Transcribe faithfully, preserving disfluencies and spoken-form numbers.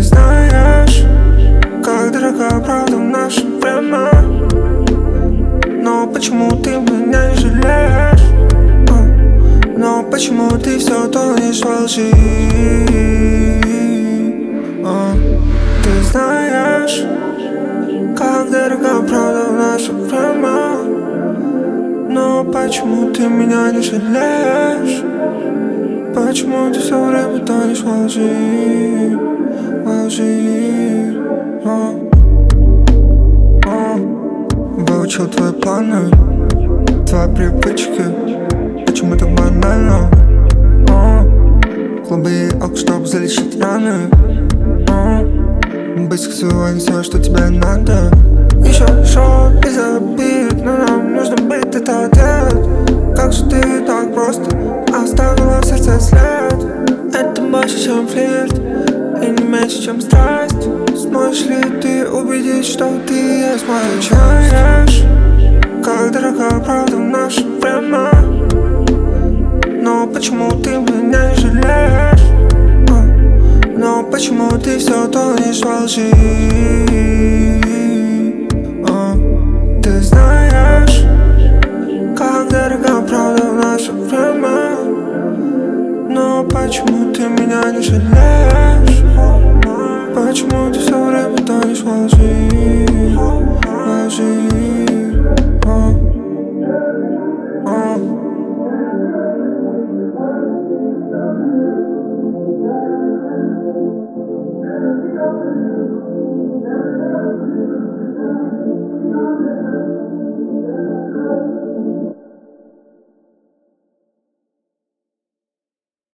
Ты знаешь, как дорога правда в наше время. Но почему ты меня не жалеешь? А, Но почему ты все тонешь во лжи? А, Ты знаешь, как дорога правда в наше время. Но почему ты меня не жалеешь? Почему ты все время тонешь во лжи? Во лжи. А, а. Выучил твои планы, твои привычки. Почему так банально? А, Клубы и алк, чтоб залечить раны. а, Быть сексуальным, все, что тебе надо. Еще шот без обид, но нам нужно быть тет-а-тет. Как же ты так просто оставила в сердце след? Это больше, чем флирт, и не меньше, чем страсть. Сможешь ли ты убедить, что ты есть моя часть? Знаешь, как дорога правда в наше время. Но почему ты меня не жалеешь? А, Но почему ты все тонешь во лжи? А, Ты знаешь, как дорога правда в наше время. Но почему ты меня не жалеешь? Почему ты все время тонешь во лжи? Во лжи. А, а.